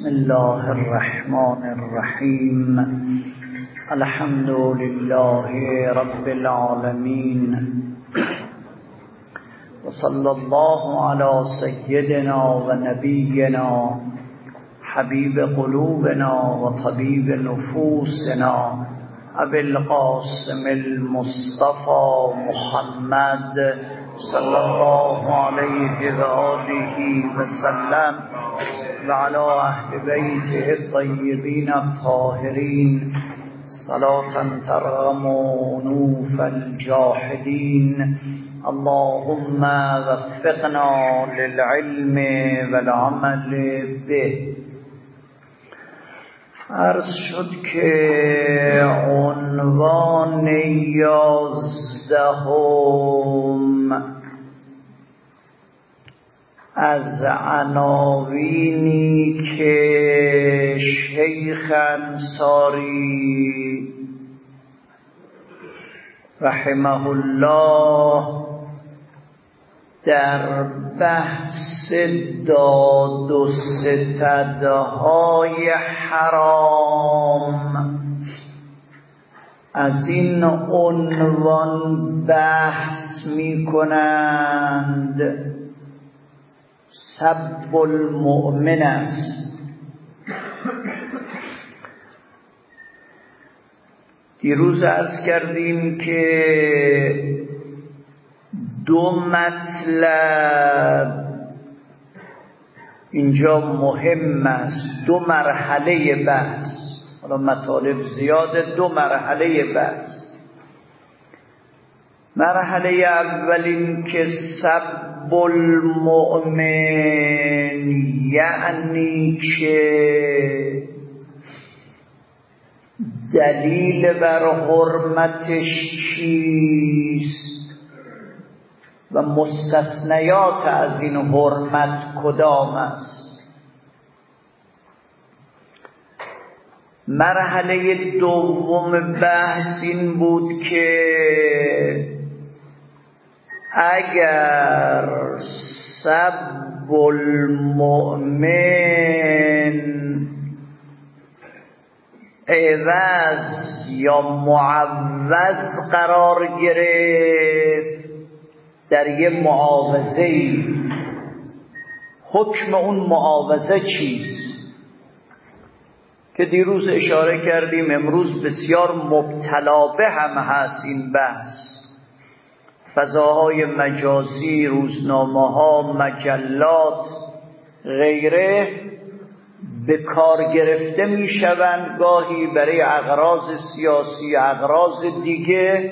بسم الله الرحمن الرحیم. الحمد لله رب العالمین و صلی الله علی سیدنا و نبینا حبیب قلوبنا و طبیب نفوسنا ابی القاسم المصطفى محمد صلی الله علیه و آله و سلم و علی اهل بیته الطیبین الطاهرین صلاة ترغم انوف الجاحدین. اللهم وفقنا للعلم والعمل به. عرض شد که عنوان 11 از عناوینی که شیخ انصاری رحمه الله در بحث داد و ستدهای حرام از این عنوان بحث می کنند: سب المؤمن است. دیروز عرض کردیم که 2 مطلب اینجا مهم است، 2 مرحله بحث. حالا مطالب زیاده، 2 مرحله بحث. مرحله اول این که سب المؤمن یعنی که دلیل بر حرمتش چیست و مستثنیات از این حرمت کدام است. مرحله دوم بحث این بود که اگر سب المؤمن عوض یا معوض قرار گرفت در یه معاوضه‌ای، حکم اون معاوضه چیست؟ که دیروز اشاره کردیم امروز بسیار مبتلا به هم هست این بحث. فضاهای مجازی، روزنامه‌ها، مجلات غیره به کار گرفته میشوند، گاهی برای اغراض سیاسی، اغراض دیگه،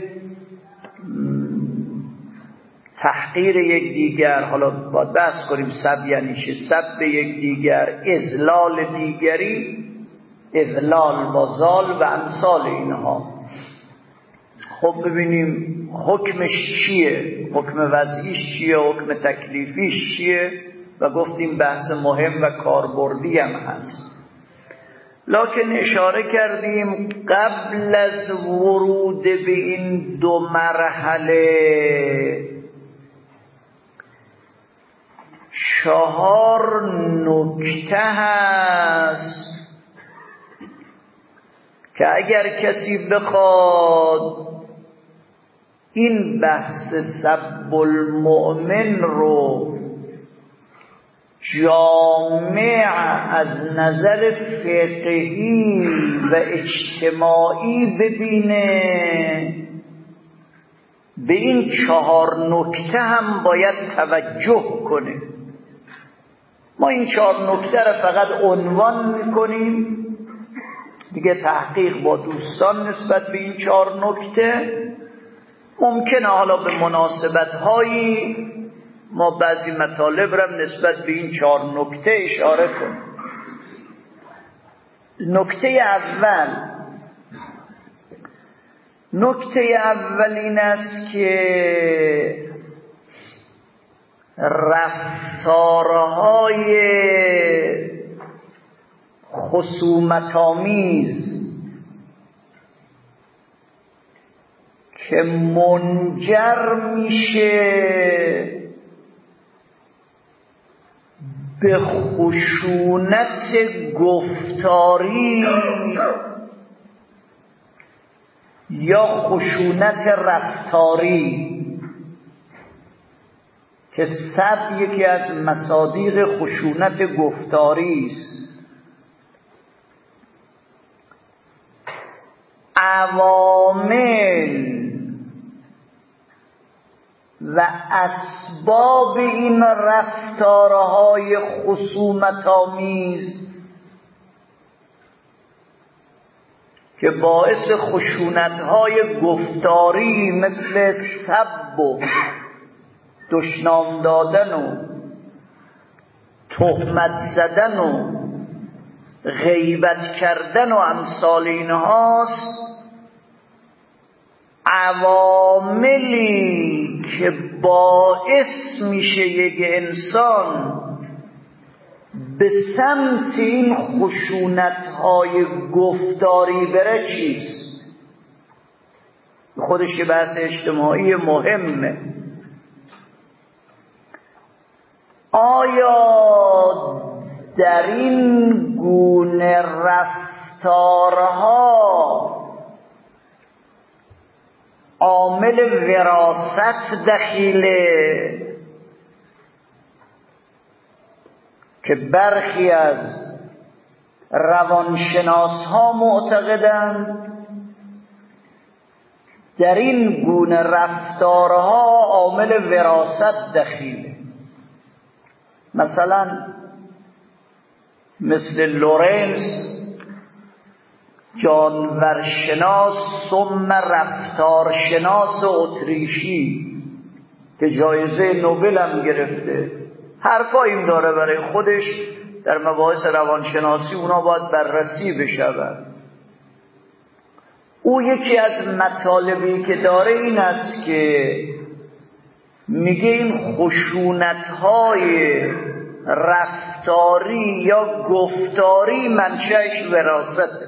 تحقیر یکدیگر. حالا باید بحث کنیم سب یعنی چه، سب یکدیگر، اذلال دیگری، اذلال با زال و امثال اینها. خب ببینیم حکمش چیه، حکم وضعیش چیه، حکم تکلیفیش چیه، و گفتیم بحث مهم و کاربردی هم هست. لکن اشاره کردیم قبل از ورود به این 2 مرحله 4 نکته هست که اگر کسی بخواد این بحث سب المؤمن رو جامع از نظر فقهی و اجتماعی ببینه، به این 4 نکته هم باید توجه کنه. ما این 4 نکته رو فقط عنوان میکنیم دیگه، تحقیق با دوستان نسبت به این 4 نکته. ممکنه حالا به مناسبت هایی ما بعضی مطالب را نسبت به این 4 نکته اشاره کنیم. نکته اول این است که رفتارهای خصومت‌آمیز که منجر میشه به خشونت گفتاری یا خشونت رفتاری، که سب یکی از مصادیق خشونت گفتاری است. عوامل و اسباب این رفتارهای خصومت‌آمیز که باعث خشونت‌های گفتاری مثل سب و دشنام دادن و تهمت زدن و غیبت کردن و امثال اینهاست، عواملی که باعث میشه یک انسان به سمت این خشونت‌های گفتاری بره چیست؟ خودش یه بحث اجتماعی مهمه. آیا در این گونه رفتارها عامل وراثت دخیله که برخی از روانشناس ها معتقدند در این گونه رفتارها عامل وراثت دخیله؟ مثلا مثل لورنس جانورشناس ثم رفتارشناس اتریشی که جایزه نوبل هم گرفته، حرفایی داره برای خودش در مباحث روانشناسی، اونا باید بررسی بشود. او یکی از مطالبی که داره این است که میگه این خشونت‌های رفتاری یا گفتاری منشأش وراثته.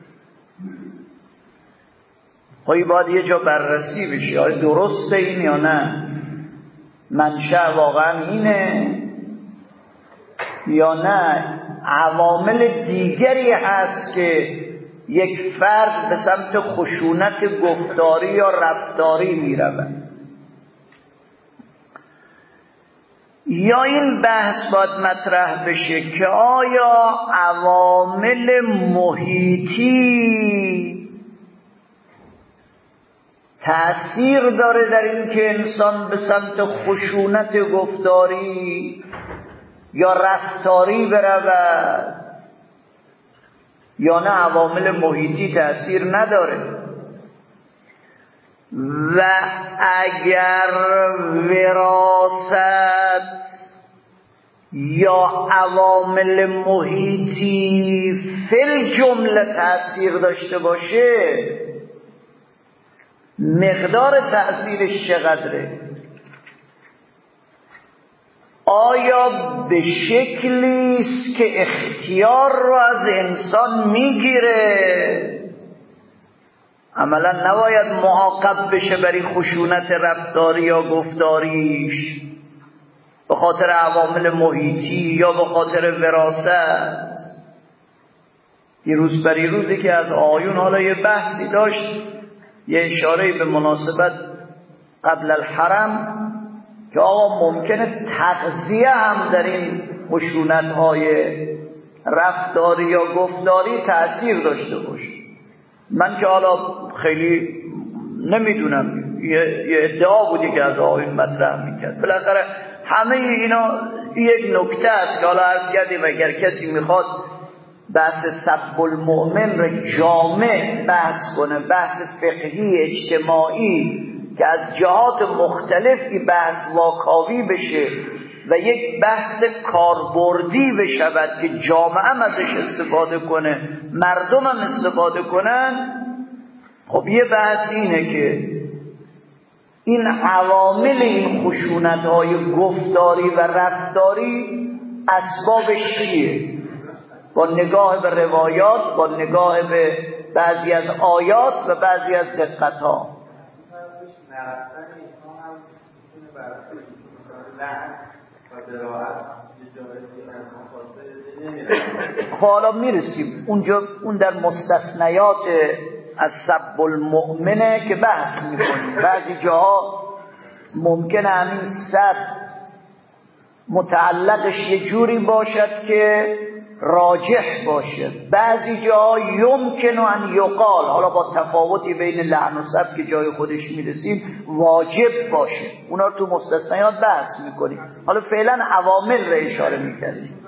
خواهی باید یه جا بررسی بشه آیا درسته این یا نه، منشأ واقعا اینه یا نه عوامل دیگری هست که یک فرد به سمت خشونت گفتاری یا رفتاری میرود. یا این بحث باید مطرح بشه که آیا عوامل محیطی تأثیر داره در این که انسان به سمت خشونت گفتاری یا رفتاری برود، یا نه عوامل محیطی تأثیر نداره؟ و اگر وراثت یا عوامل محیطی فل جمله تأثیر داشته باشه، مقدار تأثیرش چقدره؟ آیا به شکلی است که اختیار رو از انسان میگیره؟ عملا نباید معاقب بشه برای خشونت رفتاری یا گفتاریش به خاطر عوامل محیطی یا به خاطر وراثت. دیروز روزی که از آیون حالا یه بحثی داشت، یه اشاره به مناسبت قبل الحرم که آقا ممکنه تغذیه هم در این خشونت‌های رفتاری یا گفتاری تأثیر داشته باشه. من که حالا خیلی نمیدونم، یه ادعا بودی که از آیون مطرح میکرد. بالاخره همه اینا یک نکته است که حالا عرض کردیم اگر کسی میخواد بحث سب المؤمن را جامع بحث کنه، بحث فقهی اجتماعی که از جهات مختلفی بحث واکاوی بشه و یک بحث کاربردی بشود که جامعه هم ازش استفاده کنه، مردم هم استفاده کنن، خب یه بحث اینه که این عوامل این خشونت‌های گفتاری و رفتاری اسبابش چیه؟ با نگاه به روایات، با نگاه به بعضی از آیات و بعضی از دقت‌ها. حالا میرسیم اونجا، اون در مستثنیات از سب المؤمنه که بحث میکنیم. بعضی جاها ممکنه همین سب متعلقش یه جوری باشد که راجح باشه، بعضی جاها یمکن ان یقال، حالا با تفاوتی بین لعن و سب که جای خودش میرسیم، واجب باشه. اونا رو تو مستثنیات بحث میکنیم. حالا فعلا عوامل رو اشاره میکنیم.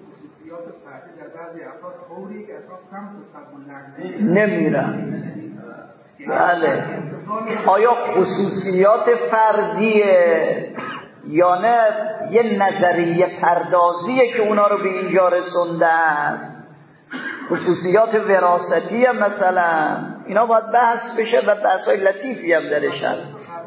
نمیرن. بله. آیا خصوصیات فردیه یا نه یه نظریه پردازیه که اونا رو به اینجا رسونده است؟ خصوصیات وراثتی هم مثلا اینا باید بحث بشه و بحثای لطیفی هم درش هست.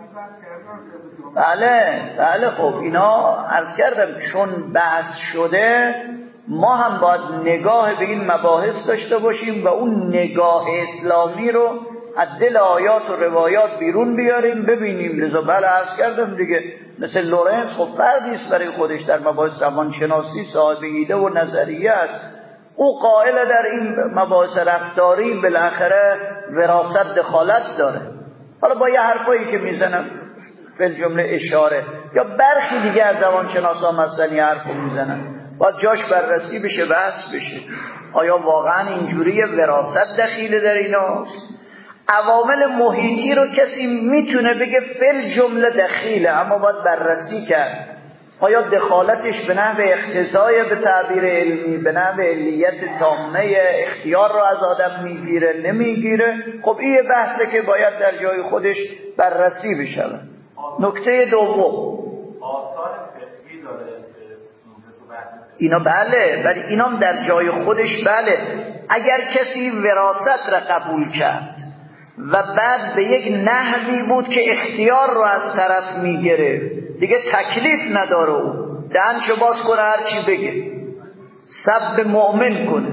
بله خب اینا عرض کردم چون بحث شده ما هم باید نگاه به این مباحث داشته باشیم و اون نگاه اسلامی رو از دل آیات و روایات بیرون بیاریم ببینیم. لذا بله عرض کردم دیگه، مثل لورنس خب فردیست برای خودش در مباحث روانشناسی، صاحب ایده و نظریه است. او قائل در این مباحث رفتاری بالاخره وراثت دخالت داره. حالا با یه حرفایی که میزنم فی جمله اشاره، یا برخی دیگه از روانشناسا مثلا یه حرفو میزنن، باید جاش بررسی بشه، بحث بشه آیا واقعا اینجوریه، وراثت دخیله در ایناست. عوامل محیطی رو کسی میتونه بگه فی جمله دخیله، اما باید بررسی کرد آیا دخالتش به نحو اقتضای به تعبیر علمی، به نحو علیت تامه اختیار رو از آدم میگیره نمیگیره. خب این بحثه که باید در جای خودش بررسی بشه. نکته دوم، آثار فقهی داره اینا بله، ولی اینام در جای خودش بله. اگر کسی وراثت را قبول کرد و بعد به یک نحوی بود که اختیار رو از طرف میگیره، دیگه تکلیف نداره، او دهنشو باز کنه هر چی بگه، سب مؤمن کنه،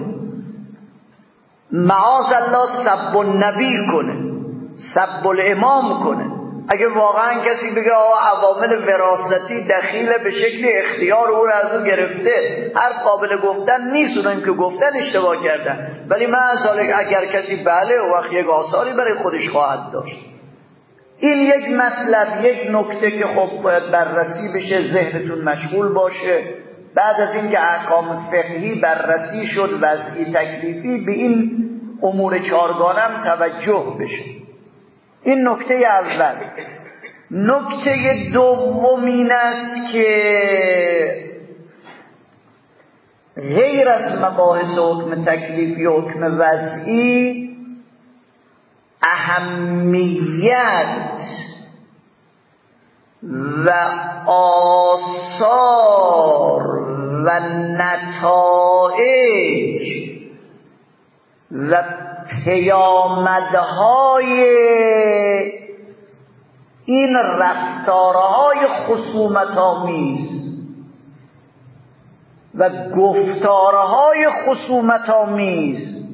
معاذ الله سب النبی کنه، سب الامام کنه. اگه واقعا کسی بگه عوامل وراثتی دخیل به شکل اختیار او را از او گرفته، هر قابل گفتن نیست، اونم که گفتن اشتباه کردن، ولی اگر کسی بله او وقت یک آثاری برای خودش خواهد داشت. این یک مطلب، یک نکته که خب باید بررسی بشه، ذهنتون مشغول باشه. بعد از اینکه احکام فقهی بررسی شد، وضعی تکلیفی، به این امور چارگانم توجه بشه. این نکته اول. نکته دوم این است که غیر از مباحث حکم تکلیفی و حکم وضعی، اهمیت و آثار و نتایج و پیامدهای این رفتارهای خصومت‌آمیز و گفتارهای خصومت‌آمیز،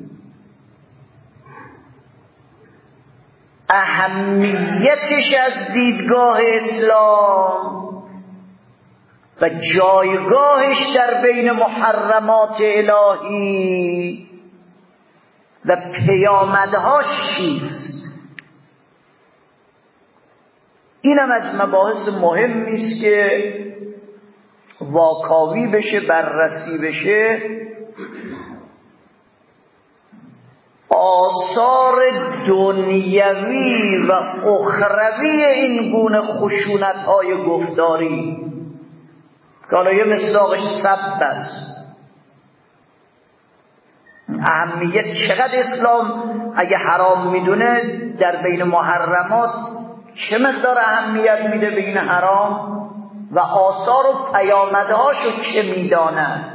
اهمیتش از دیدگاه اسلام و جایگاهش در بین محرمات الهی و پیامدهاش چیست. اینم از مباحث مهمی است که واکاوی بشه، بررسی بشه. آثار دنیوی و اخروی این گونه خشونت‌های گفتاری که حالا یه مصداقش سب است. اهمیت چقدر اسلام اگه حرام میدونه در بین محرمات چه مقدار اهمیت میده به این حرام و آثار و پیامدهاشو چه میدانه.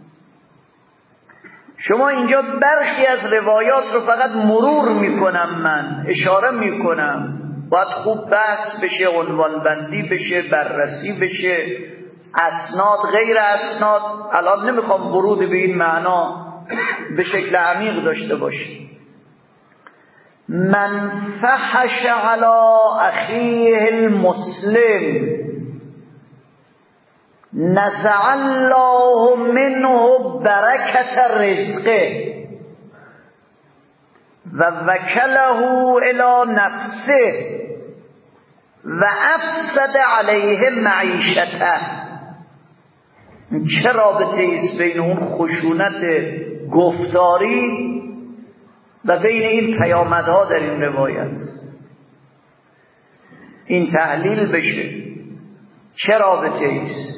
شما اینجا برخی از روایات رو فقط مرور میکنم، من اشاره میکنم، باید خوب بحث بشه، عنوان بندی بشه، بررسی بشه، اسناد غیر اسناد. الان نمیخوام ورود به این معنا به شکل عمیق داشته باشیم. من فحش علی اخیه المسلم نزع الله منه برکت رزقه و وکله الی نفسه و افسد علیه معیشته. چه رابطه ایست بین اون خشونت گفتاری و بین این پیامدها در این روایت؟ این تحلیل بشه، چه رابطه ایست؟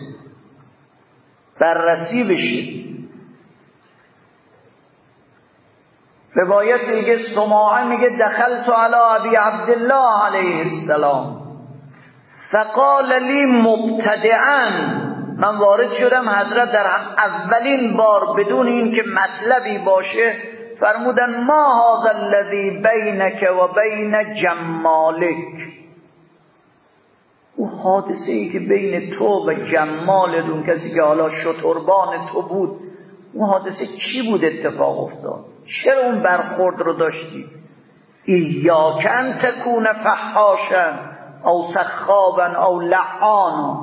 بررسی بشه. روایت دیگه سماعه میگه دخلت علی ابی عبدالله علیه السلام فقال لی مبتدئا، من وارد شدم حضرت در اولین بار بدون این که مطلبی باشه فرمودن ما هذا الذی بینک و بین جمالک، او حادثه ای که بین تو و جمالت، اون کسی که حالا شتربان تو بود، اون حادثه چی بود اتفاق افتاد؟ چرا اون برخورد رو داشتی؟ ایاک ان تکون فحاشا او سخابا او لعانا.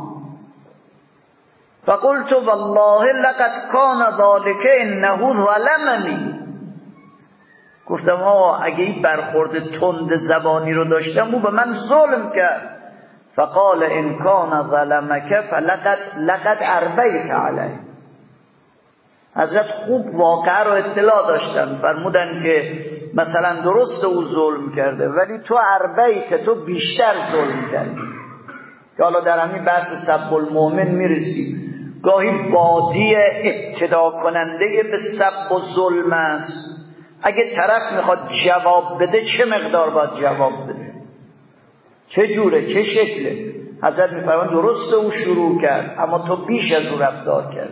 فقلت والله لقد کان ذلك انه ظلمنی. گفتم اگه این برخورد تند زبانی رو داشتم او به من ظلم کرد. فقال ان کان ظلمک فلقد اربیت علیه. حضرت خوب واقعه رو اطلاع داشتن، فرمودن که مثلا درست او ظلم کرده ولی تو اربیت، تو بیشتر ظلم کردی. که حالا در همین بحث سب المؤمن میرسیم. گاهی بادی ابتدا کننده به سب و ظلم است. اگه طرف میخواد جواب بده چه مقدار باید جواب بده، چه جوره، چه شکله؟ حضرت میفرمان درست او شروع کرد اما تو بیش از او رفتار کرد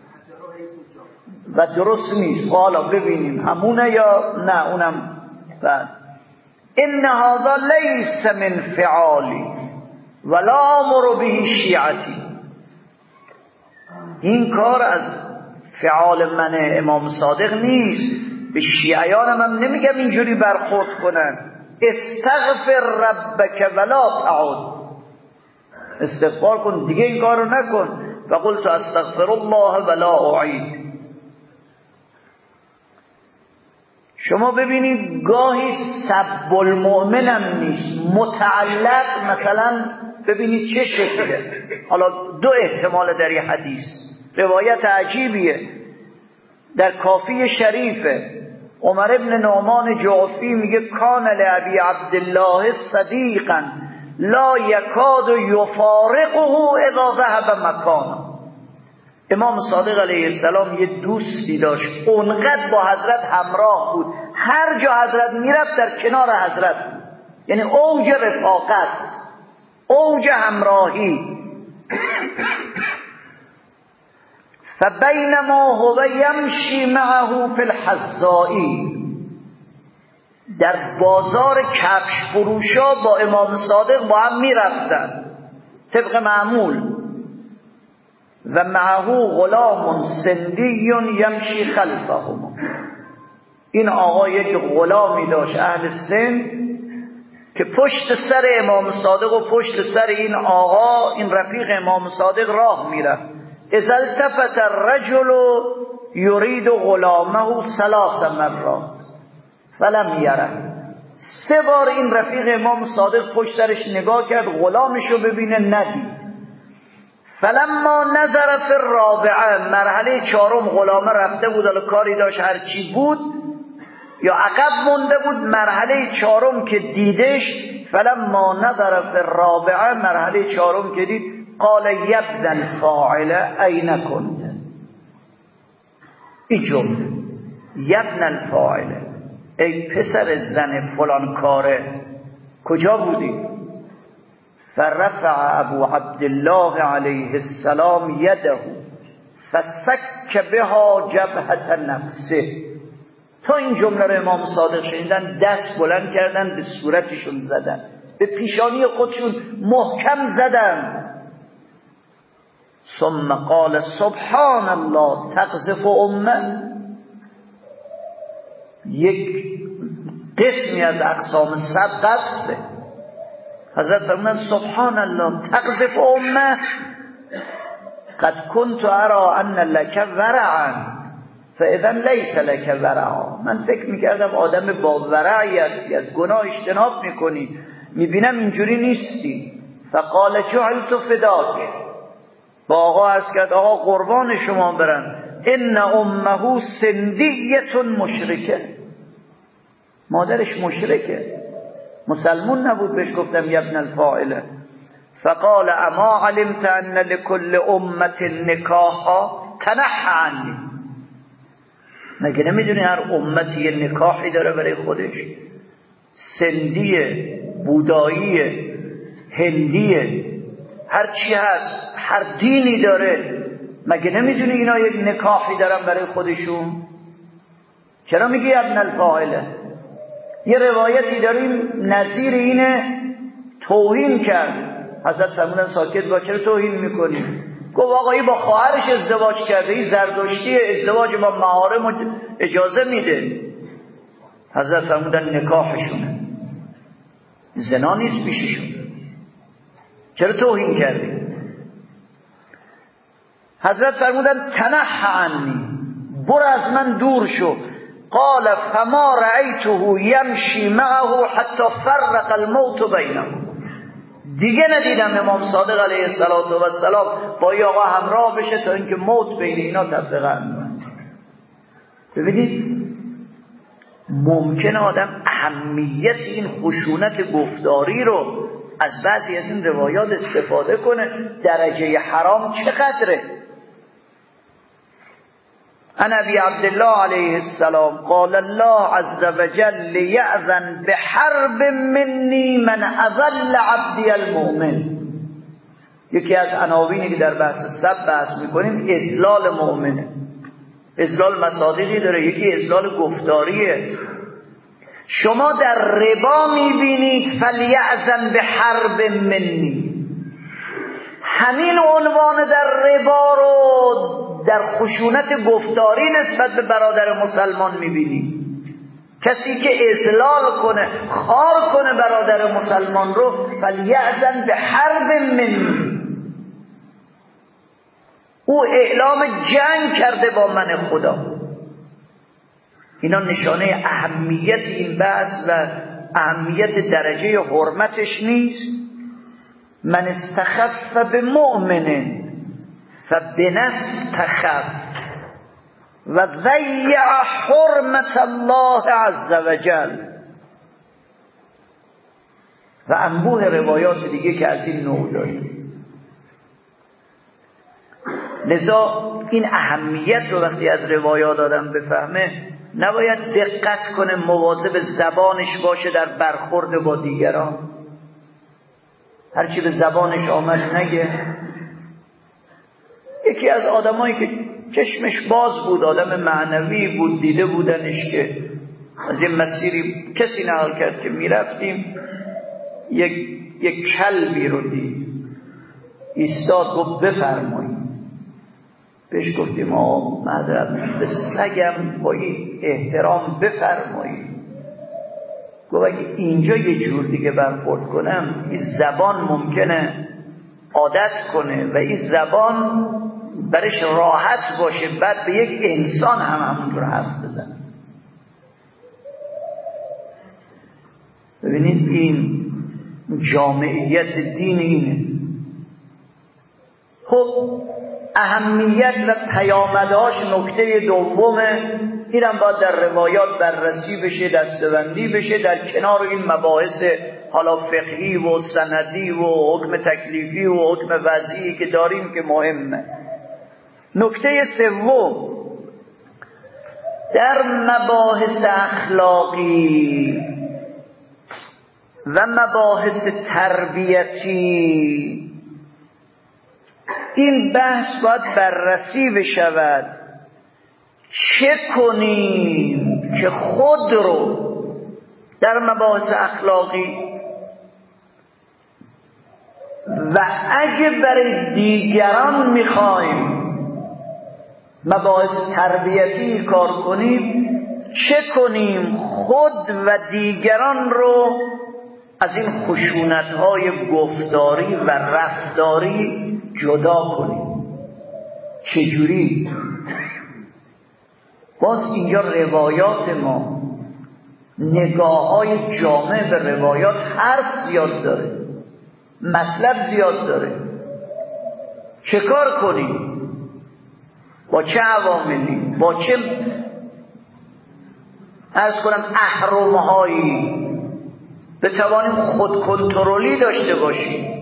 و درست نیست. حالا ببینیم همونه یا نه اونم بعد. ان هذا لیس من فعالی ولا امر به شیعتی. این کار از فعال من امام صادق نیست، به شیعیانم هم نمیگم اینجوری برخورد کنن. استغفر ربک ولا تعود، استغفار کن دیگه این کار رو نکن. فقلت استغفر الله ولا اعید. شما ببینید گاهی سب المؤمن هم نیست، متعلق مثلا ببینید چه شکله. حالا دو احتمال در این حدیث، روایت عجیبیه در کافی شریفه. عمر ابن نعمان جعفی میگه کان لابی عبدالله صدیقا لا یکاد یفارقه اذا ذهب مکانا. امام صادق علیه السلام یه دوستی داشت، اونقدر با حضرت همراه بود، هر جا حضرت میرفت در کنار حضرت بود. یعنی اوج رفاقت، اوج همراهی. فبینما هو یمشی معه فی الحذائی، در بازار کفش فروشا با امام صادق با هم میرفتن طبق معمول. و معه غلام سندی یمشی خلفهم، این آقا یک غلامی داشت اهل سن که پشت سر امام صادق و پشت سر این آقا، این رفیق امام صادق راه میرفت. اذا التفت الرجل یرید غلامه 3 مرات فلم یره. 3 بار این رفیق امام صادق پشت سرش نگاه کرد غلامشو ببینه، ندید. فلما نظر فی الرابعه، مرحله 4 غلامه رفته بود، حالا کاری داشت هرچی بود یا عقب مونده بود، مرحله 4 که دیدش، فلما نظر فی الرابعه، مرحله 4 که دید، قال یبن الفاعل این کنت. این جمله یبن الفاعل، ای پسر زن فلان کاره کجا بودی؟ فرفع ابو عبدالله علیه السلام یده فسک بها جبهة نفسه. تا این جمله رو امام صادق شنیدن دست بلند کردن به صورتشون زدن، به پیشانی خودشون محکم زدن. ثم قال سبحان الله تقذف امه. یک قسمی از اقسام سب قذفه. حضرت فرمودن سبحان الله تقذف امه. قد كنت ارى ان لك ورعا فاذا لیس لک ورعا. من فکر میکردم آدم با ورعی هستی، از گناه اجتناب میکنی، میبینم اینجوری نیستی. فقال جعلت فداک، با آقا عرض کرد آقا قربان شما برم. ان امه سندیه مشرکه، مادرش مشرکه، مسلمون نبود. بهش گفتم یا ابن الفاعله. فقال اما علمت ان لكل امه نکاحا تنحى عنی، مگه نمیدونی هر امتی یه نکاحی داره برای خودش؟ سندیه، بوداییه، هندیه، هر چی هست، هر دینی داره، مگه نمیدونی اینا یک نکاحی دارن برای خودشون؟ چرا میگی ابن الفاعله؟ یه روایتی داریم نظیر اینه، توهین کرد. حضرت فرمودن ساکت با، چرا توهین میکنی؟ گفت آقایی با خواهرش ازدواج کرده، این زردشتی، ازدواج با محارم اجازه میده. حضرت فرمودن نکاحشونه، زنا نیست پیششون، چرا توهین کردی؟ حضرت فرمودن تنحى عنی، برو از من دور شو. قال فما رأیته یمشی معه حتی فرق الموت بینهم، دیگه ندیدم امام صادق علیه السلام با این آقا همراه بشه تا اینکه موت بین اینا تفرقه اندازه. ببینید ممکنه آدم اهمیت این خشونت گفتاری رو از بعضی از این روایات استفاده کنه. درجه حرام چقدره؟ عن ابی عبدالله علیه السلام قال الله عز وجل لیأذن بحرب منی من اذل عبدی المؤمن. یکی از عناوینی که در بحث سب بحث میکنیم اذلال مؤمنه. اذلال مصادیقی داره، یکی اذلال گفتاریه. شما در ربا میبینید فلیأذن بحرب منی، همین عنوان در ربا رو در خشونت گفتاری نسبت به برادر مسلمان میبینی. کسی که اذلال کنه، خار کنه برادر مسلمان رو، فلیأذن بحرب منی، او اعلام جنگ کرده با من خدا. اینا نشانه اهمیت این بحث و اهمیت درجه حرمتش نیست. من استخف بمؤمن فبنستخف و ضیع حرمت الله عز وجل. و انبوه روایات دیگه که از این نوع داریم. لذا این اهمیت رو وقتی از روایات آدم بفهمه، نباید دقت کنه، مواظب زبانش باشه در برخورد با دیگران. هرچی به زبانش آمد نگه. یکی از آدمایی که چشمش باز بود، آدم معنوی بود، دیده بودنش که از این مسیری کسی نقل کرد که میرفتیم، یک کلبی رو دید، ایستاد گفت بفرمایید. بهش گفتیم آقا معذرت به سگم با این احترام بفرمایید. گفت اگه اینجا یه جور دیگه برخورد کنم، این زبان ممکنه عادت کنه و این زبان برش راحت باشه، بعد به یک انسان هم همونجور حرف بزنه. ببینید این جامعیت دین اینه. خب اهمیت و پیامدهاش نکته دومه، اینم باید در روایات بررسی بشه، دسته‌بندی بشه در کنار این مباحث حالا فقهی و سندی و حکم تکلیفی و حکم وضعی که داریم که مهمه. نکته سوم در مباحث اخلاقی و مباحث تربیتی این بحث باید بررسی بشود. چه کنیم که خود رو در مباحث اخلاقی و اگه برای دیگران میخوایم مباحث تربیتی کار کنیم، چه کنیم خود و دیگران رو از این خشونت‌های گفتاری و رفتاری جدا کنیم. چجوری؟ باز اینجا روایات ما، نگاه های جامع به روایات حرف زیاد داره، مطلب زیاد داره. چه کار کنیم؟ با چه عواملی؟ با چه عرض کنم اهرم‌هایی بتوانیم خود کنترلی داشته باشیم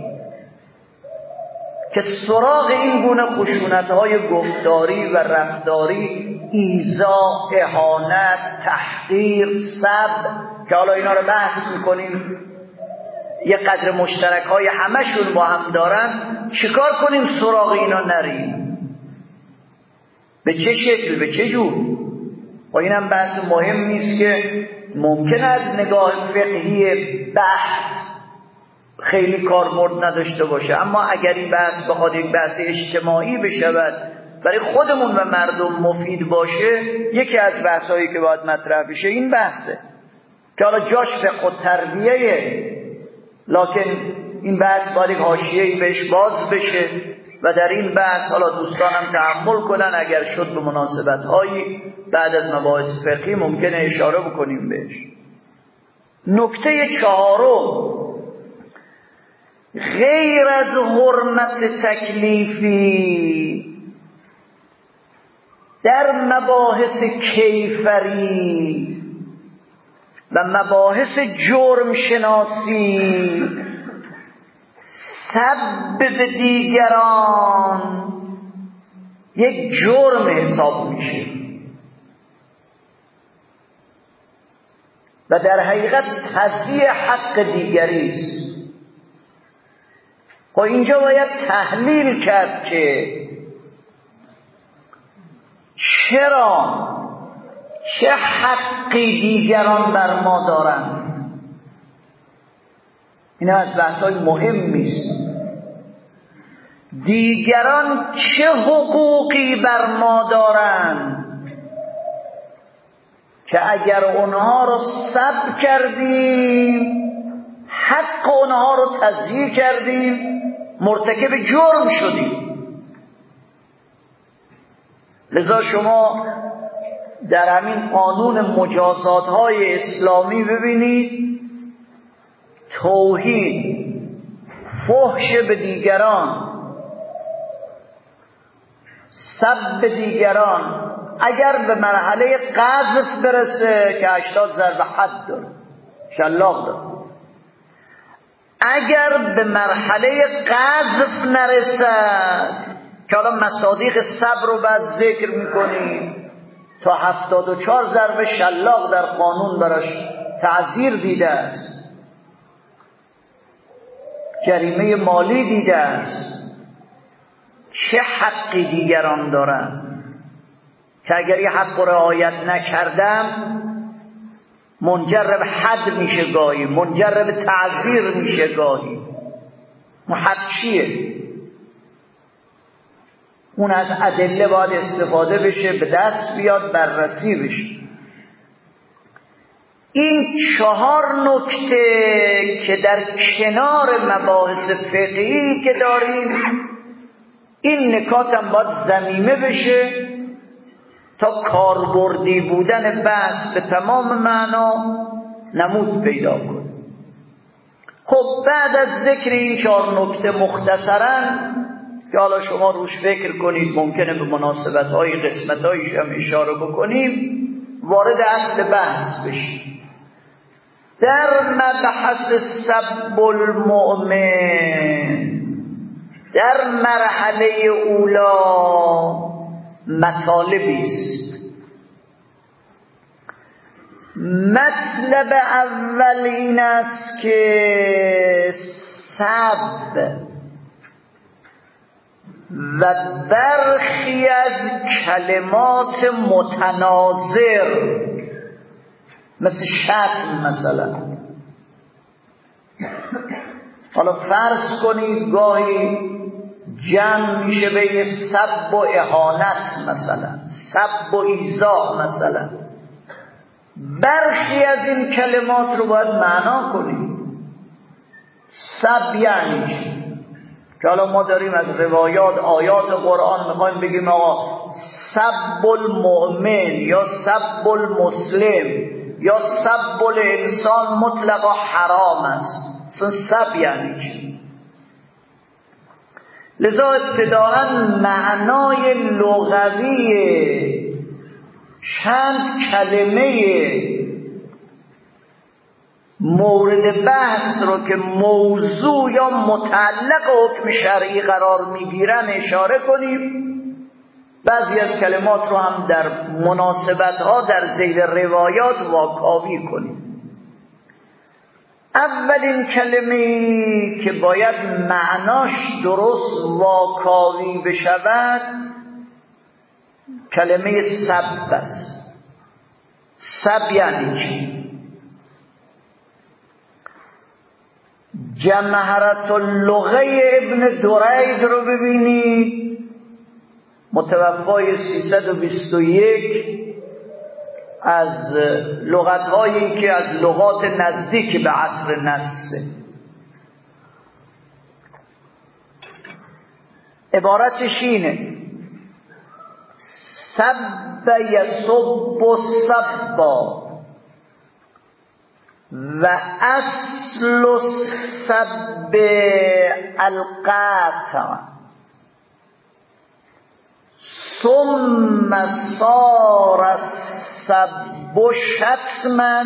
که سراغ این گونه خشونت‌های گفتاری و رفتاری، ایذا، اهانت، تحقیر، سب، که حالا اینا رو بحث میکنیم، یه قدر مشترک‌های همشون با هم دارن، چیکار کنیم سراغ اینا نریم؟ به چه شکل، به چه جور؟ و اینم بحث مهم نیست که ممکن از نگاه فقهی بحث خیلی کاربرد نداشته باشه، اما اگر این بحث بخواد یک بحث اجتماعی بشود، برای خودمون و مردم مفید باشه، یکی از بحثایی که باید مطرح بشه این بحثه که حالا جاش فقه و تربیه، لکن این بحث باید یک حاشیه‌ای بهش باز بشه و در این بحث حالا دوستانم تأمل کنن، اگر شد به مناسبت‌هایی بعد از مباحث فقهی ممکنه اشاره بکنیم بهش. نکته چهارم، غیر از حرمت تکلیفی در مباحث کیفری و مباحث جرم شناسی سب به دیگران یک جرم حساب میشه و در حقیقت تضییع حق دیگری است. خب اینجا باید تحلیل کرد که چرا، چه حقی دیگران بر ما دارند. این از بحث‌های مهم است. دیگران چه حقوقی بر ما دارند که اگر اونها رو سلب کردیم، حق اونها رو تضییع کردیم، مرتکب جرم شدیم. لذا شما در همین قانون مجازات‌های اسلامی ببینید، توهین، فحش به دیگران، سب دیگران، اگر به مرحله قذف برسه که 80 ضرب حد داره، شلاق داره، اگر به مرحله قذف نرسد که حالا مصادیق سب رو بعد ذکر میکنیم، تا 74 ضرب شلاق در قانون براش تعزیر دیده است، جریمه مالی دیده است. چه حقی دیگران دارن که اگر یه حق رو رعایت نکردم منجر به حد میشه، گاهی منجر به تعزیر میشه، گاهی. اون حد چیه؟ اون از ادله باید استفاده بشه، به دست بیاد، بررسی بشه. این 4 نکته که در کنار مباحث فقهی که داریم، این نکات هم باید ضمیمه بشه تا کاربردی بودن بحث به تمام معنا نمود پیدا کنه. خب بعد از ذکر این 4 نکته مختصراً که حالا شما روش فکر کنید، ممکنه به مناسبت‌های قسمت‌هایش هم اشاره بکنیم، وارد اصل بحث بشیم. در مبحث سب المؤمن در مرحله اولا مطالبی است. مطلب اول این است که سب و برخی از کلمات متناظر مثل شتم مثلا، حالا فرض کنید گاهی جمع میشه بین سب و اهانت مثلا، سب و ایذا مثلا، برخی از این کلمات رو باید معنا کنید. سب یعنی چی؟ که حالا ما داریم از روایات آیات قرآن میخوایم بگیم آقا سب المؤمن یا سب المسلم یا سب الانسان مطلقا حرام است. اصلا سب یعنی چی؟ لذا ابتداءً معنای لغوی چند کلمه مورد بحث رو که موضوع یا متعلق حکم شرعی قرار میگیرن اشاره کنیم. بعضی از کلمات رو هم در مناسبت ها در ذیل روایات واکاوی کنیم. اولین کلمه‌ای که باید معناش درست واکاوی بشود کلمه سب است. سب یعنی چی؟ جمهرة اللغه ابن درید رو ببینید، متوفای 321 از لغت‌هایی که از لغات نزدیک به عصر نسه. عبارتش اینه: سب یسب سبا و اصل السب القطع ثم صار السب شتما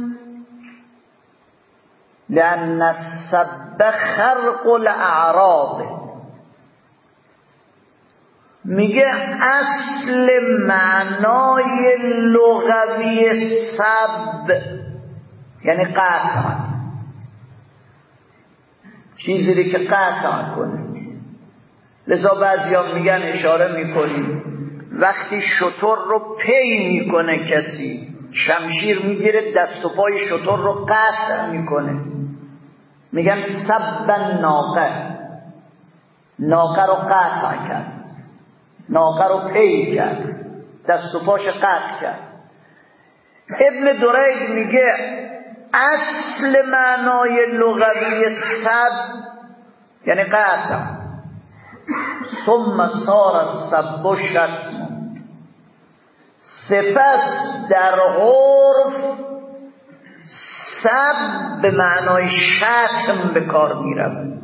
لأن السب خرق الاعراض. میگه اصل معنای لغوی سب یعنی قطع، چیزی که قطع کنه. لذا بعضیا میگن اشاره میکنیم وقتی شتر رو پی میکنه کسی، شمشیر میگیره دست و پای شتر رو قطع میکنه، میگن سب ناقه، ناقه رو قطع کرد، ناقه رو پی کرد، دست و پاش قطع کرد. ابن درید میگه اصل معنای لغوی سب یعنی قطع. ثم صار السب شتم، سپس در عرف سب به معنای شتم به کار میرود.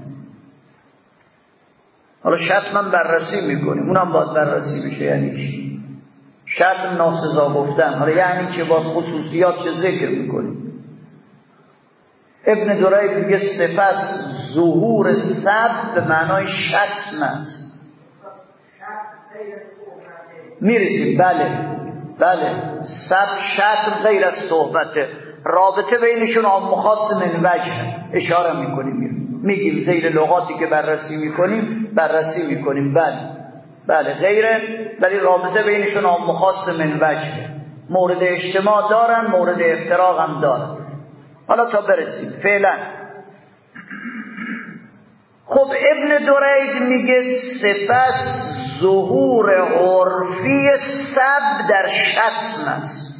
حالا شتم بررسی میکنیم، اونم باید بررسی بشه. یعنی چی؟ شتم ناسزا گفتن، حالا یعنی چه؟ باید خصوصیات چه ذکر میکنیم. ابن درید میگه سپس ظهور سب به معنای شتم است. میرسیم. بله سب شتم غیر از صحبته، رابطه بینشون آم مخاص من وجه اشاره میکنیم، میگیم زیر لغاتی که بررسی میکنیم بله غیره، ولی رابطه بینشون آم مخاص من وجه، مورد اجتماع دارن، مورد افتراق هم دارن. حالا تا برسیم فعلا. خب ابن درید میگه سپس ظهور عرفی سب در شتم است.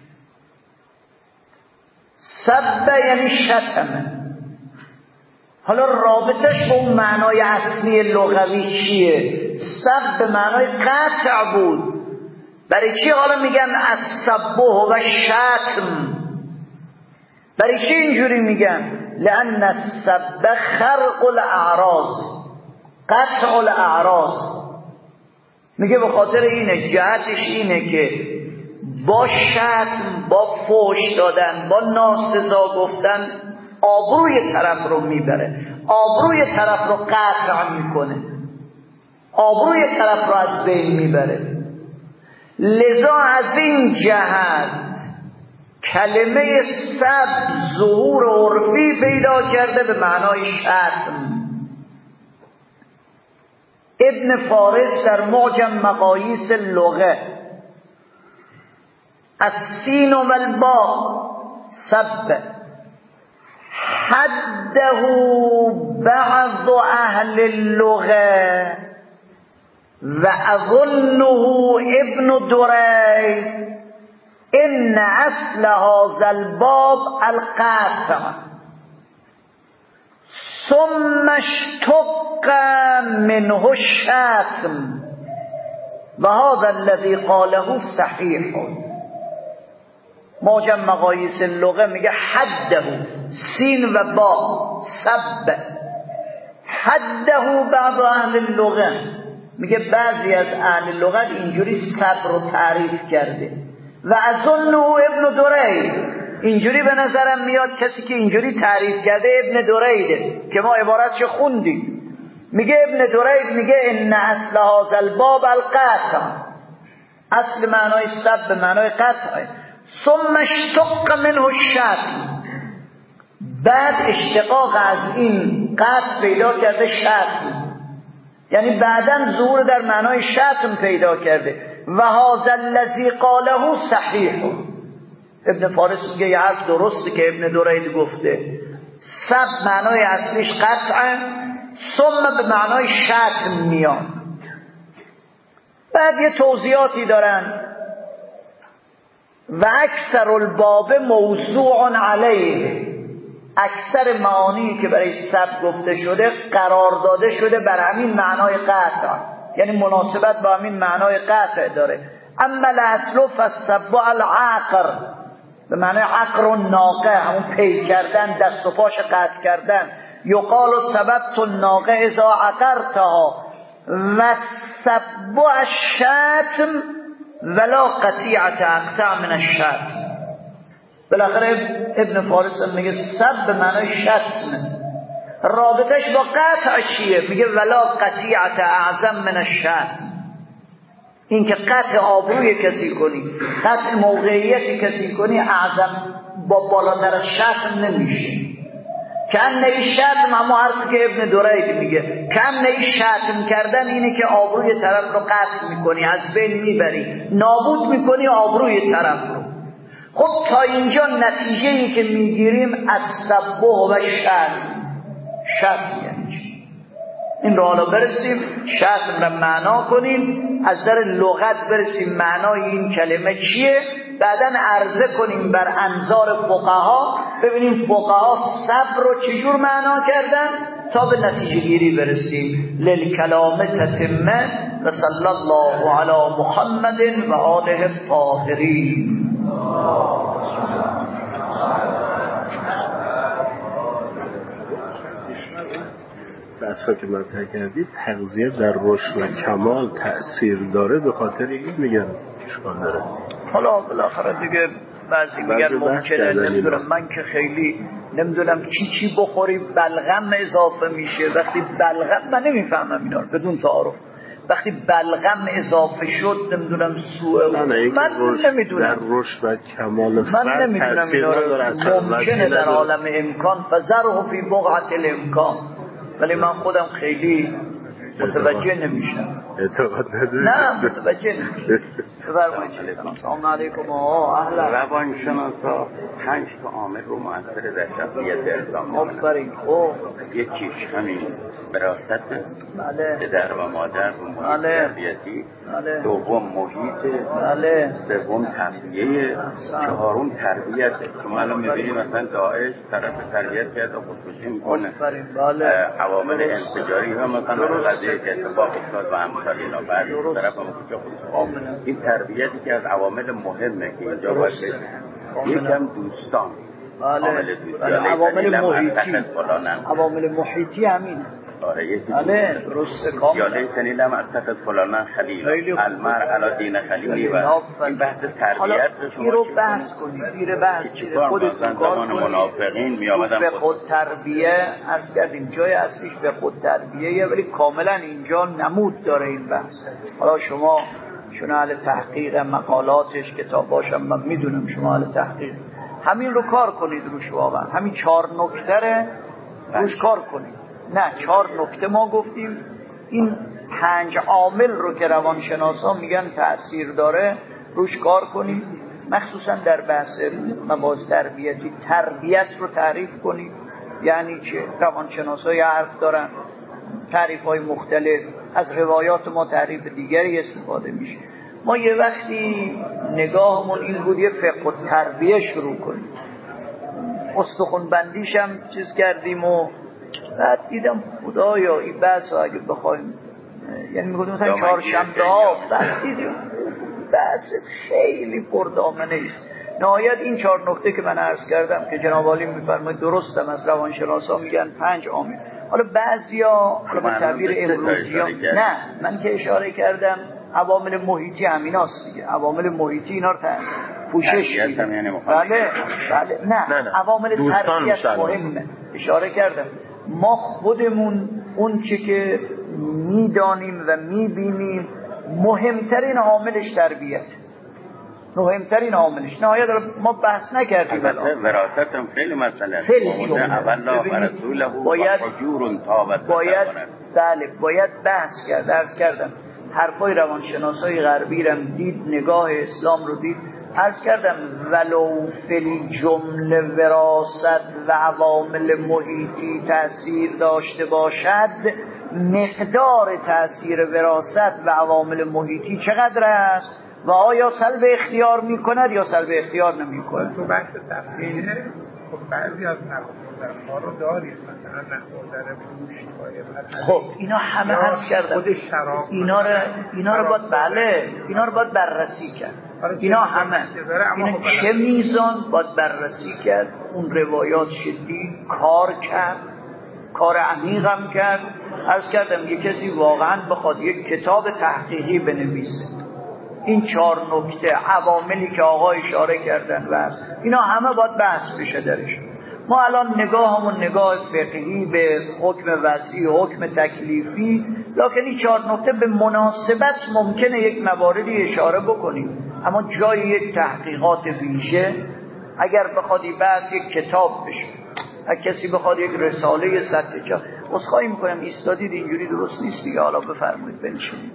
سب یعنی شتمه. حالا رابطش با اون معنای اصلی لغوی چیه؟ سب به معنای قطع بود. برای چی حالا میگن السب و شتم؟ برای چی اینجوری میگن؟ لأن السب خرق الاعراض، قطع الاعراض. میگه به خاطر اینه، جهتش اینه که با شتم، با فحش دادن، با ناسزا گفتن آبروی طرف رو میبره، آبروی طرف رو قطع میکنه، آبروی طرف رو از بین میبره. لذا از این جهت کلمه سب ظهور عرفی پیدا کرده به معنای شتم. ابن فارس در معجم مقاییس اللغه السین و الباء سب حده بعض اهل اللغه و اظنه ابن درید ان اصل هذا الباب القطع ثم اشتق منه الشتم و هذا الذي قاله صحیح. معجم مقاییس اللغه میگه حده، سین و با، سب حده. بعض اهل اللغه میگه بعضی از اهل لغت اینجوری سب رو تعریف کرده و اظنه ابن درید، اینجوری به نظرم میاد کسی که اینجوری تعریف کرده ابن دریده که ما عبارتش خوندیم. میگه ابن درید میگه ان اصل هذا الباب القطع، اصل معنای سب به معنای قطعه. ثم اشتق منه الشتم، بعد اشتقاق از این قطع پیدا کرده شتم، یعنی بعداً ظهور در معنای شتم پیدا کرده. و هذا الذی قاله صحیح. ابن فارس میگه یه حرف درسته که ابن درید گفته، سب معنای اصلیش قطعه، ثم به معنای شتم میاد. بعد یه توضیحاتی دارن و اکثر الباب موضوع علیه، اکثر معانی که برای سب گفته شده قرار داده شده بر همین معنای قطع، یعنی مناسبت با همین معنای قطع داره. اما الاصل فالسب العقر، به معنای عقر و ناقه، همون پی کردن، دست و پاش قطع کردن. یقال سببت الناقه اذا عقرتها و سب الشتم ولا قطیعت اقطع من الشتم. بالاخره ابن فارس میگه سب به معنای شتم، رابطش با قطع چیه؟ میگه ولا قطیعت اعظم من الشتم، این که قطع آبروی کسی کنی، قطع موقعیت کسی کنی اعظم با بالاتر از شتم نمیشه. کأنه شتم، همون حرفی که ابن درید میگه، کأنه شتم کردن اینه که آبروی طرف رو قطع میکنی، از بین میبری، نابود میکنی آبروی طرف رو. خب تا اینجا نتیجه ای که میگیریم از سبه و شتم یعنی چی؟ این رو حالا برسیم شتم رو معنا کنیم، از در لغت برسیم معنای این کلمه چیه، بعدن عرضه کنیم بر انظار فقها، ببینیم فقها صبر رو چجور معنا کردن تا به نتیجه گیری برسیم. للکلام تتمه و صلی الله علی محمد و آله الطاهرین. بحثا که مطرح کردید تغذیه در رشد و کمال تأثیر داره، به خاطر این میگن اشکال داره. حالا بالاخره دیگه بعضی میگن ممکنه، نمیدونم، من که خیلی نمیدونم چی بخوری بلغم اضافه میشه. وقتی بلغم، من نمیفهمم اینا رو بدون تعارف، وقتی بلغم اضافه شد نمیدونم سوء، من نمیدونم در رشد و کمال من نمیدونم اینا رو. ممکنه در عالم امکان فذره فی بقعة الامکان، ولی من خودم خیلی متوجه نمیشم. اعتقاد نداری؟ نه متوجه نمیشم. بفرمایید. سلام علیکم. اهلا. روانشناسا 5 تا عامل رو مؤثر در شخصیت انسان آفرین. خب یکیش همین وراثت، بله، پدر و مادر و محیط تربیتی، بله، دوم محیط، بله، سوم تغذیه، چهارم تربیت. شما الان می‌بینید مثلا داعش طرف تربیت کرد و خودکشی میکنه. بله. عوامل انفجاری و مثلا قضیه که اتفاق افتاد و امثال اینا، بعد طرف هم خودکشی. این تربیتی که از عوامل مهمه که اینجا باید بشن. یکم دوستان، عوامل دوستی، عوامل محیطی همین. آره یکی بله درسته کاملا. یا لیتنی لم اتخذ فلانا خلیلا، المرء علی دین خلیلی. و این بحث تربیت این رو بحث کنید، گیر بحث خودتون کار کنید. منافقین می آمدن به خود تربیه از کردیم، جای اصلیش به خود تربیه، ولی کاملا اینجا نمود داره این بحث. حالا شما چون اهل تحقیق مقالاتش کتاباشم من میدونم شما اهل تحقیق، همین رو کار کنید روش، واقعا همین 4 نکته روش کار کنید. نه 4 نکته ما گفتیم، این 5 عامل رو که روانشناسا میگن تأثیر داره روش کار کنید، مخصوصا در بحث مباحث تربیتی. تربیت رو تعریف کنید یعنی چه. روانشناسا یه حرف دارن، تعریف های مختلف، از روایات ما تعریف دیگری استفاده میشه. ما یه وقتی نگاهمون این بود یه فقه و تربیه شروع کنیم، استخوان بندیش هم چیز کردیم و بعد دیدم خدایا این بحث رو اگه بخوایم، یعنی میگفتم مثلا چهارشنبه ها، بعد دیدیم بحث خیلی پردامنه است. نهایت این 4 نکته که من عرض کردم که جناب عالی میفرمایید درستم، از روانشناسا میگن 5 عامل. حالا بعضیا حالا با تعبیر امروزی نه، من که اشاره کردم عوامل محیطی همیناست دیگه. عوامل محیطی اینا رو پوشش میده. بله نه عوامل تربیت مهمه. اشاره کردم ما خودمون اون چه که میدانیم و میبینیم مهمترین عاملش تربیت، مهمترین عاملش. نهایت ما بحث نکردیم الان وراثت هم خیلی مسئله است. اولا رسوله باید بحث کرد. عرض کردم حرفای روانشناسای غربی رو دید، نگاه اسلام رو دید. عرض کردم ولو فی جمله وراثت و عوامل محیطی تأثیر داشته باشد، مقدار تأثیر وراثت و عوامل محیطی چقدر است و آیا سلب اختیار میکند یا سلب اختیار نمیکند. تو بحث تفریحه خب بعضی از نخوردن‌ها رو دارید، مثلا نخوردن گوشت. خب اینا همه عرض کردم اینا رو باید بررسی کرد. اینا همه اینا چه میزان باید بررسی کرد. اون روایات شدید کار کرد، کار عمیقم کرد. عرض کردم یه کسی واقعا بخواد یک کتاب تحقیقی بنویسه، این 4 نکته عواملی که آقا اشاره کردن و اینا همه باید بحث بشه درش. ما الان نگاهمون نگاه فقهی به حکم وضعی، حکم تکلیفی، لکن این 4 نکته به مناسبت ممکنه یک مواردی اشاره بکنیم، اما جای یک تحقیقات ویژه اگر بخواد این بحث یک کتاب بشه، اگه کسی بخواد یک رساله سطح جا، عذرخواهی میکنم ایستادید اینجوری درست نیست دیگه. حالا بفرمایید بنشینید.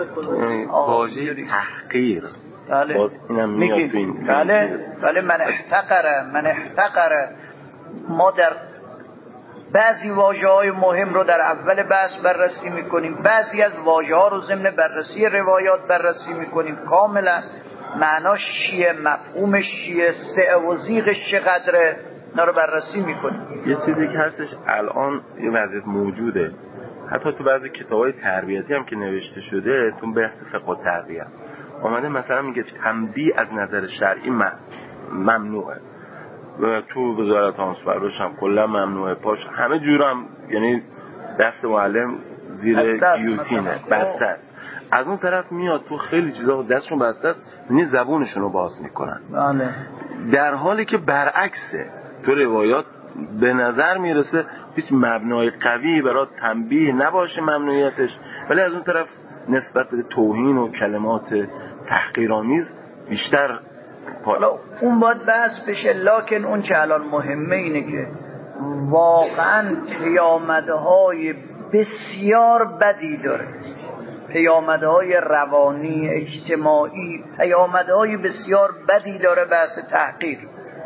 واژه تحقیر باز اینم میاد تو این. بله من احتقره. ما در بعضی واژه‌های مهم رو در اول بحث بررسی میکنیم، بعضی از واژه‌ها رو ضمن بررسی روایات بررسی میکنیم کاملا معناش چیه، مفهومش چیه، سعه و زیغش چقدره، اینا رو بررسی میکنیم. یه چیزی که هستش الان یه وضعیت موجوده، حتی تو بعضی کتابای تربیتی هم که نوشته شده تو بحث فقه و تربیت اومده مثلا میگه تنبیه از نظر شرعی ممنوعه و تو وزارت آموزش هم کلا ممنوعه. پاش همه جور هم یعنی دست معلم زیر گیوتینه، بسته است. از اون طرف میاد تو خیلی چیزا دستشون بسته است، یعنی زبونشون رو باز میکنن. بله. در حالی که برعکسه، تو روایات به نظر میرسه هیچ مبنای قوی برای تنبیه نباشه ممنوعیتش، ولی از اون طرف نسبت به توهین و کلمات تحقیرآمیز بیشتر. حالا اون باید بحث بشه، لکن اون چه الان مهمه اینه که واقعا پیامدهای بسیار بدی داره، پیامدهای روانی، اجتماعی، پیامدهای بسیار بدی داره بحث تحقیر.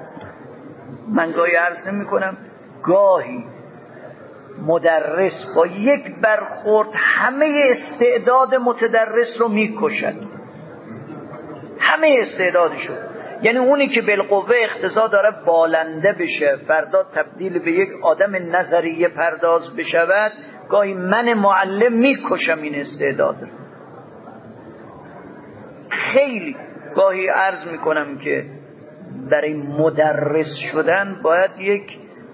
من گاهی عرض نمی کنم گاهی مدرس با یک برخورد همه استعداد متدرس رو میکشد، همه استعدادشو. یعنی اونی که بالقوه اقتضا داره بالنده بشه، فردا تبدیل به یک آدم نظریه پرداز بشود، گاهی من معلم میکشم این استعداد رو. خیلی گاهی عرض میکنم که برای مدرس شدن باید یک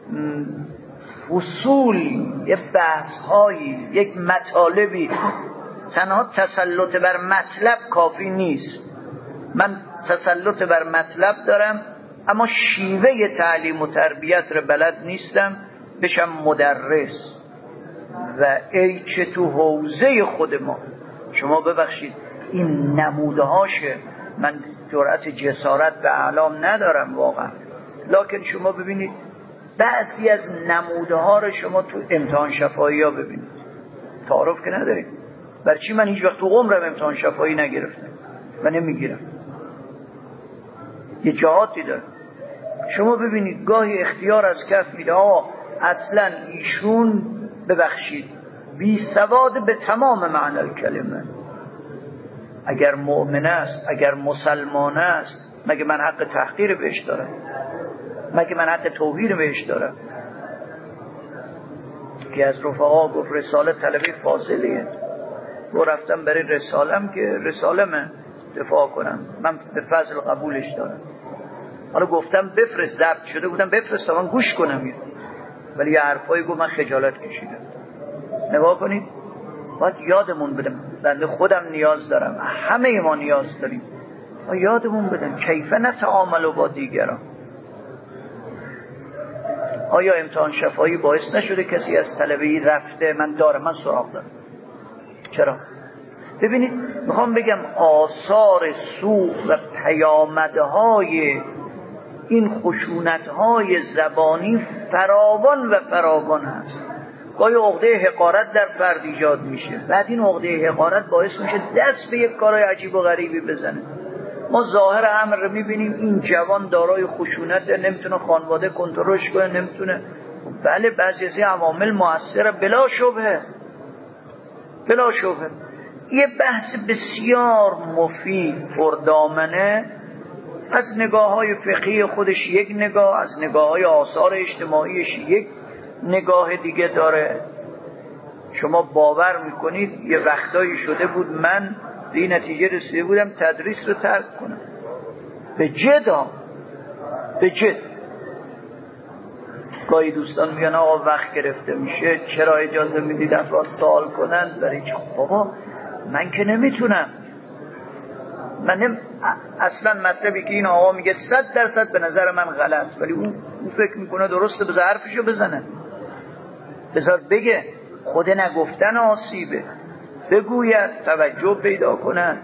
فصول، یک بحث‌هایی، یک مطالبی، تنها تسلط بر مطلب کافی نیست. من تسلط بر مطلب دارم اما شیوه تعلیم و تربیت رو بلد نیستم بشم مدرس. و ای چه تو حوزه خود ما، شما ببخشید این نمودهاشه، من جرأت جسارت به اعلام ندارم واقعا، لکن شما ببینید بعضی از نمودها رو شما تو امتحان شفاهی ها ببینید، تعارف که ندارید. برای چی من هیچ وقت تو عمرم امتحان شفاهی نگرفتم و نمیگیرم؟ یه جهاتی داره. شما ببینید گاهی اختیار از کف میده، اصلا ایشون ببخشید بی سواد به تمام معنی کلمه، اگر مؤمن است، اگر مسلمان است، مگه من حق تحقیر بهش دارم؟ مگه من حق توهین بهش دارم؟ یکی از رفقا گفت رساله طلبی فاضلیه. و رفتم برای رسالم که رسالمه دفاع کنم، من به فضل قبولش دارم. حالا گفتم بفرست، ضبط شده بودم بفرست تا من گوش کنم، ولی یه حرفایی گفت من خجالت کشیدم. نگاه کنید، باید یادمون بدم، بنده خودم نیاز دارم، همه ما نیاز داریم، باید یادمون بدم کیف نتعامل با دیگران. آیا امتحان شفاهی باعث نشده کسی از طلبه‌ای رفته من دارم، من سراغ دارم؟ چرا؟ ببینید میخوام بگم آثار سوء و پیامدهای این خشونت‌های زبانی فراوان و فراوان هست. گاهی عقده حقارت در فرد ایجاد میشه، بعد این عقده حقارت باعث میشه دست به یک کارهای عجیب و غریبی بزنه. ما ظاهر امر رو میبینیم این جوان دارای خشونت، نمیتونه خانواده کنترلش کنه، نمیتونه. بله بعضی از این عوامل مؤثره، بلا شبهه، بلا شبهه. یه بحث بسیار مفید پردامنه، از نگاه‌های فقهی خودش یک نگاه، از نگاه‌های آثار اجتماعیش یک نگاه دیگه داره. شما باور میکنید یه وقتایی شده بود من به این نتیجه رسیده بودم تدریس رو ترک کنم، به جد. گاهی دوستان میگن آقا وقت گرفته میشه، چرا اجازه میدید افراد سوال کنن؟ برای چه؟ بابا من که نمیتونم. من اصلا مطلبی که این آقا میگه 100% به نظر من غلط، ولی اون فکر میکنه درسته، بذار حرفشو بزنه، بذار بگه، خود نگفتن آسیبه، بگوید، توجه پیدا کنن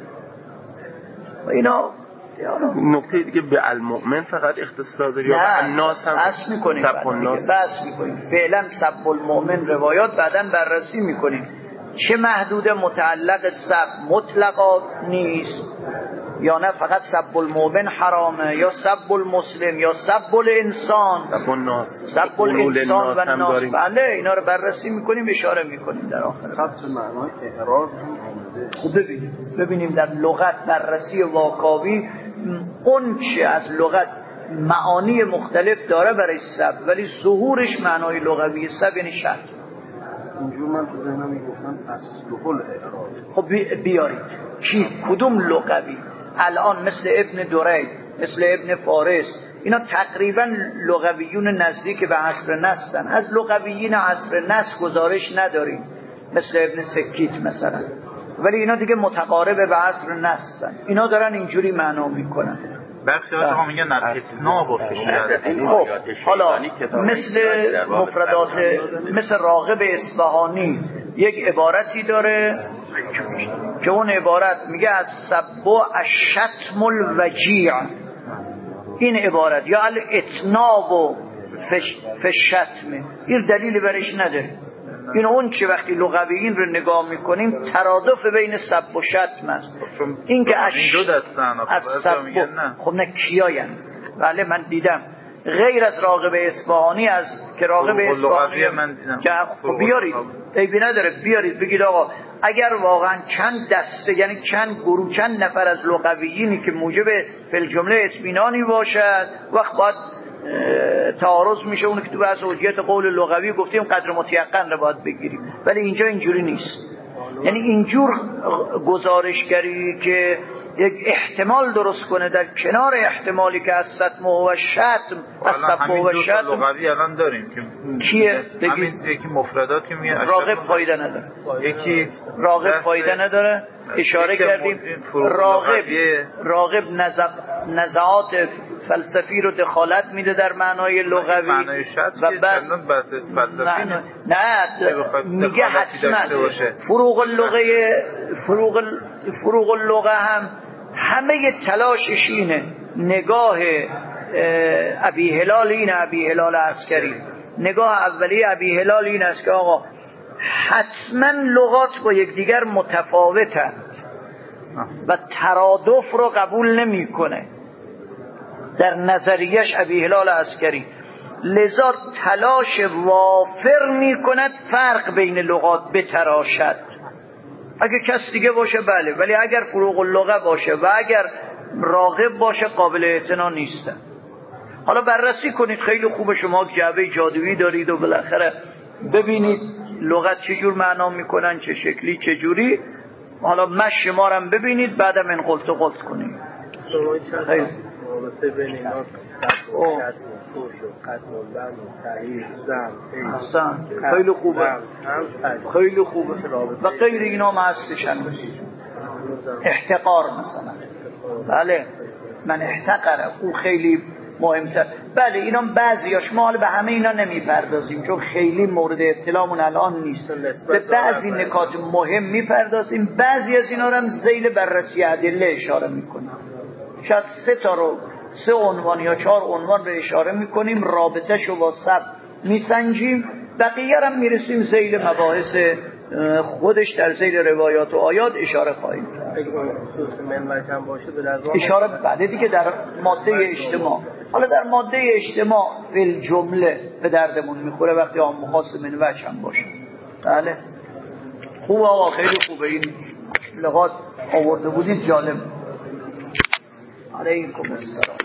و اینا. نکته دیگه به المؤمن فقط اختصاص داره یا به الناس هم بحث میکنیم؟ فعلا سب المؤمن روایات بعداً بررسی میکنیم. چه محدود متعلق سب مطلقات نیست، یا نه فقط سب المؤمن حرامه، یا سب المسلم، یا سب الانسان، سب الانسان و الناس. بله اینا رو بررسی میکنیم، اشاره میکنیم در آخر. سب معنای اعراض خوب ببینیم در لغت بررسی واکاوی اون چه از لغت معانی مختلف داره برای سب، ولی ظهورش معنای لغوی سب یعنی شرط. اینجور من تو ذهنم میگفتم اصل الاعراض. خب بیارید کدوم لغوی؟ الان مثل ابن دوری، مثل ابن فارس، اینا تقریبا لغویون نزدیک به عصر نسن. از لغویین عصر نس گزارش نداریم، مثل ابن سکیت مثلا، ولی اینا دیگه متقارب به عصر نسن. اینا دارن اینجوری معنا میکنن. برخی از آقا میگن اتنا و فشیت. خب حالا مثل مفردات، مثل راغب اصفهانی یک عبارتی داره که اون عبارت میگه از سب الشتم الوجیع. این عبارت یا الاتناب و فشتم، این دلیلی برش نداره. این اون چه وقتی لغویین رو نگاه میکنیم ترادف بین سب و شتم است. این که از سب، خب نه کیاین؟ بله من دیدم غیر از راغب اصفهانی، از که راغب اصفهانی من دیدم که خب بیارید، عیبی نداره بیارید بگید آقا اگر واقعا چند دسته، یعنی چند گروه، چند نفر از لغویینی که موجب فی جمله اطمینانی باشد، وقت باید تعارض میشه. اون که تو بحث حجیت قول لغوی گفتیم قدر متیقن رو باید بگیریم، ولی اینجا اینجوری نیست. یعنی اینجور گزارشگری که یک احتمال درست کنه در کنار احتمالی که از ستم و شتم، از سب و شتم لغوی الان داریم که کیه؟ همین یکی مفردات که میگه راغب فایده نداره، یکی راغب فایده نداره. اشاره کردیم راغب نزعات فلسفی رو دخالت میده در معنای لغوی و بعد نه میگه حتما فروغ اللغه هم همه تلاشش اینه. نگاه ابی هلال عسکری، نگاه اولی ابی هلال این است که آقا حتما لغات با یکدیگر متفاوتند و ترادف رو قبول نمیکنه در نظریش ابی هلال عسکری. لذا تلاش وافر میکند فرق بین لغات بتراشد. اگه کس دیگه باشه بله، ولی اگر فروغ اللغه باشه و اگر راغب باشه قابل اعتنا نیستن. حالا بررسی کنید، خیلی خوبه، شما جعبه جادویی دارید و بالاخره ببینید لغت چجور معنا میکنن، چه شکلی چه جوری. حالا مش ما رو ببینید بعدم این قلت و قلت کنید. خیلی رابطه بین اینا خیلی خوبه، خیلی خوبه. و غیر اینا ما هستشن احتقار مثلا. بله من احتقره، او خیلی مهمتر. بله اینا بعضیاش، ما به همه اینا نمیپردازیم چون خیلی مورد اطلاعمون الان نیست. به بعضی نکات مهم میپردازیم، بعضی از اینا رو هم ذیل بررسی ادله اشاره میکنیم. شاید 3 عنوان یا 4 عنوان رو اشاره میکنیم، رابطه‌ش رو با سب میسنجیم، بقیه هم میرسیم ذیل مباحث خودش در ذیل روایات و آیات اشاره خواهیم کرد. اشاره بله دیگه در ماده اجتماع. حالا در ماده اجتماع فی جمله به دردمون میخوره وقتی عام خاص من وجه هم باشه. بله خوبه آقا، خیلی خوبه. این لغات آورده بودید جالب. علیکم السلام.